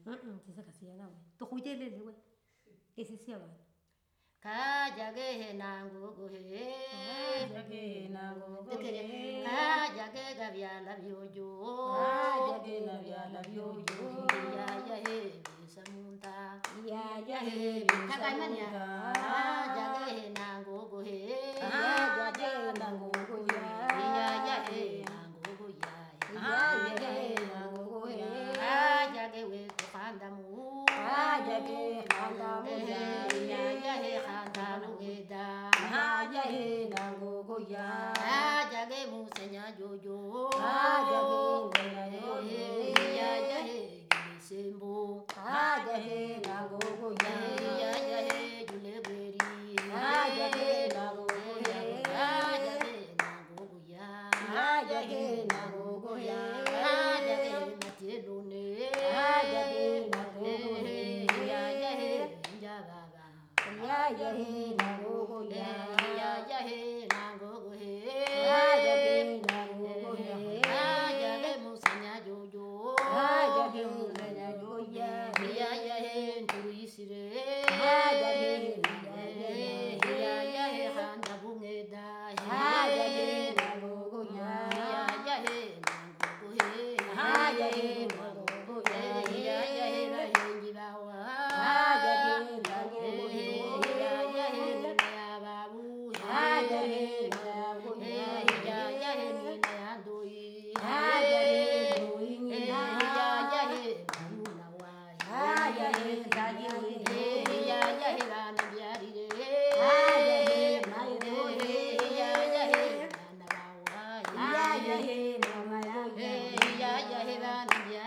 Sasa kasia nawe. Tukujelele we. Ese si abantu. Kajage nangu he, Kajage nangu he. Kajage gavyala byojo, Kajage gavyala byojo. Ya ya he bisamunta, Ya ya he kakamanya. bisamunta. Kajage nangu he, Kajage nangu ya. Ya ya he nangu ya. Ya he nangu ya. Kajage we kufandamu, Kajage kandamu ya. Ya ya he kandamu eda. Kajage nangu ya. Kajage musenya jojo, Kajage nangu ya ya he sembo. Kajage nangu ya. Ya ya he juleberi. Kajage nangu ya. Kajage nangu ya. Kajage nangu ya. Kajage matelone. Kajage nangu Ya ya he njababa. ya. Ya he nangu ya. Ya ya he nangu he. Kajage nangu ya. Kajage musenya jojo. Kajage nangu ya. Ya ya he ntuisire. Kajage Ya ya he handa bungeda. Kajage nangu ya. Ya ya he nangu he. Kajage nangu ya. Ya ya he na hengi bawa. Kajage nangu Ya ya he na ya babu. Kajage nangu ya. Ya ya he ni na ya doi. Kajage nangu ya. Ya ya he na wa. Kajage nangu ya. Ya ya he na biari. Kajage nangu Ya ya he na bawa. ya. Ya he nangu ya. Ya ya he na biari.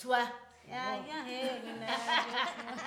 Swa. Ya ya he gina.